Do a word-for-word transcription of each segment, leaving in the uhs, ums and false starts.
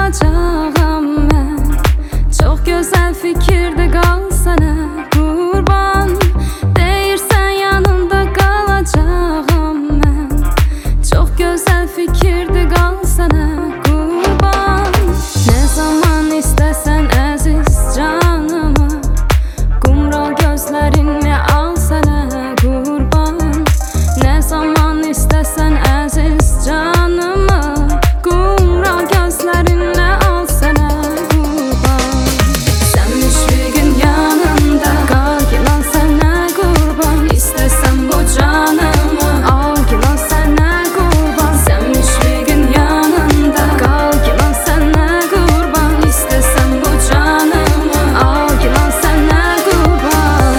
kalacağım ben. Çok güzel fikirde kalsana kurban. Değirsen yanında kalacağım ben. Çok güzel fikirde kalsana kurban. Ne zaman istesen aziz canımı, kumral gözlerinle alsana kurban. Ne zaman istesen aziz canımı, kumral gözlerinle alsana kurban. Senmiş bir gün yanımda, kal ki lan sana kurban. İstesem bu canımı, al ki lan sana kurban. Senmiş bir gün yanımda, kal ki lan sana kurban. İstesem bu canımı, al ki lan sana kurban.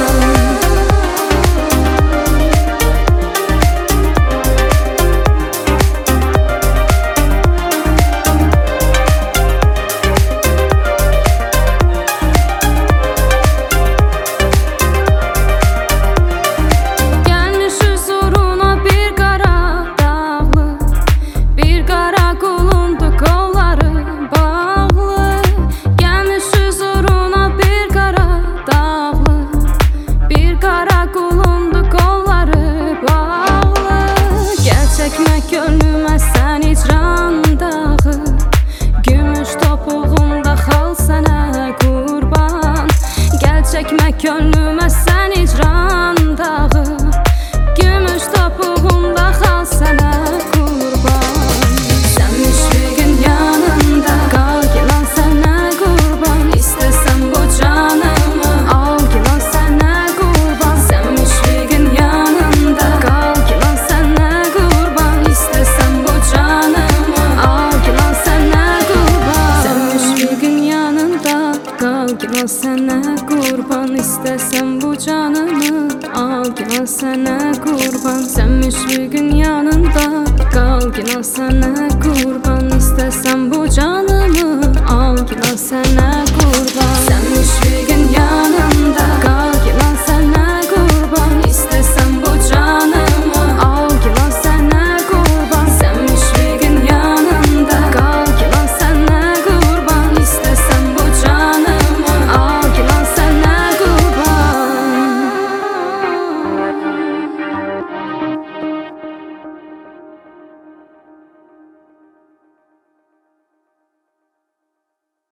Gelmiş huzuruna bir kara dağlı, bir kara kulundu kolları bağlı. Gelmiş huzuruna bir kara dağlı, bir kara kulundu kolları bağlı. Gel çekme gönlüme sen icran dağı, gümüş topuğumda kalsana kurban. Gel çekme gönlüme sen icran dağı, gümüş topuğumda kalsana kurban. Senmiş bir gün yanımda, kal ki lan sana kurban. İstesem bu canımı, al ki lan sana kurban. Senmiş bir gün yanımda, kal ki lan sana kurban. İstesem bu canımı, al ki lan sana kurban. Senmiş bir gün yanımda, kal ki lan sana kurban. İstesem bu canımı, al ki lan sana kurban. Senmiş bir gün yanımda, kal ki lan sana kurban. İstesem bu canımı, al ki lan sana